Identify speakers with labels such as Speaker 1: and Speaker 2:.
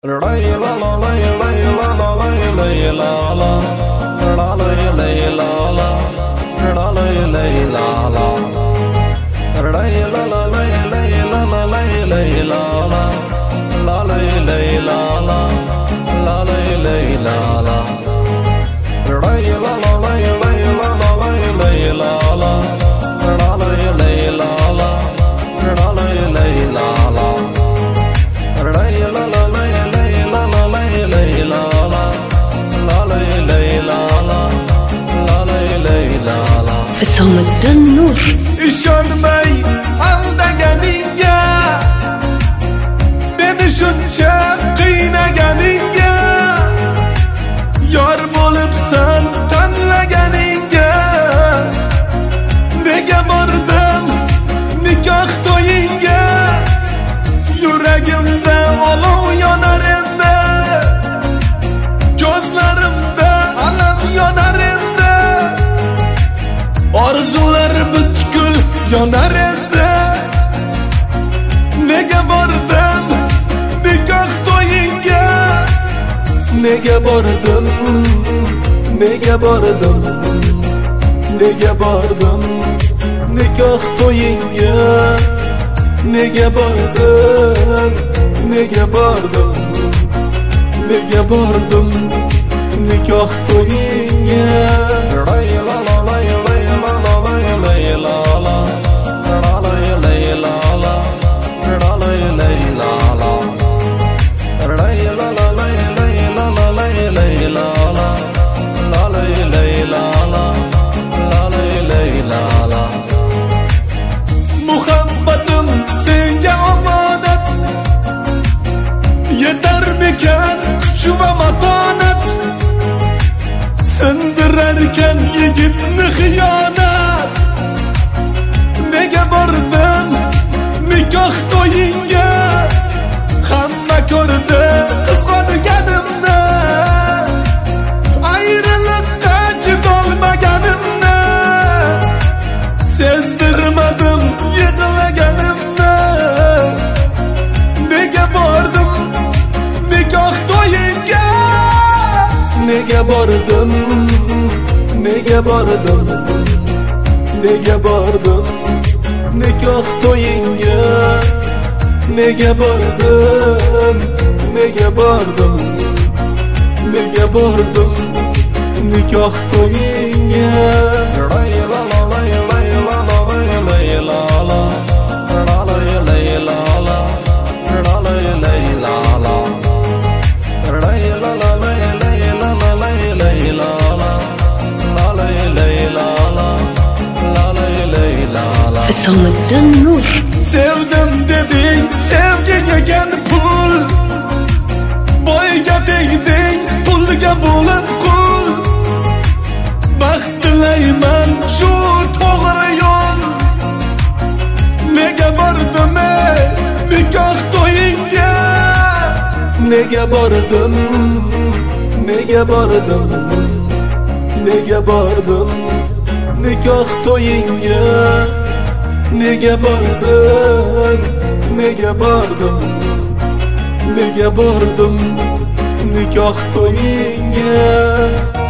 Speaker 1: Isomiddin Nur.
Speaker 2: İşonmay aldaganingga, meni shuncha qiynaganingga, yor bo'libsan tanlaganingga, nega bordim nikoh to'yingga, yuragimda olov yonar endi, ko'zlarimda alam yonar endi, orzular butkul yonar endi. Nega bordim nikoh to'yingga, nega bordim, nega bordim, nega bordim nikoh to'yingga, nega bordim, nega bordim, nega bordim nikoh to'yingga. Muhabbatim senga omonat, yetarmikan kuch va matonat, sindirarkan yigitni xiyonat. Nega bordim nikoh to'yingga, hamma ko'rdi qizg'onganimni, ayriliqqa chidolmaganimni, sezdirmadim yig'laganimni. Nega bordim nikoh to'yingga, nega bordim, nega bordim, nega bordim nikoh to'yingga, nega bordim, nega bordim, nega bordim nikoh to'yingga.
Speaker 1: Isomiddin Nur.
Speaker 2: Sevdim deding, sevgiga ekan pul, boyga tegding, pulga bo'lib qul. Baxt tilayman shu to'g'ri yo'l. Nega bordim nikoh to'yingga, nega bordim, nega bordim, nega bordim nikoh to'yingga, nega bordim, nega bordim, nega bordim nikoh to'yingga.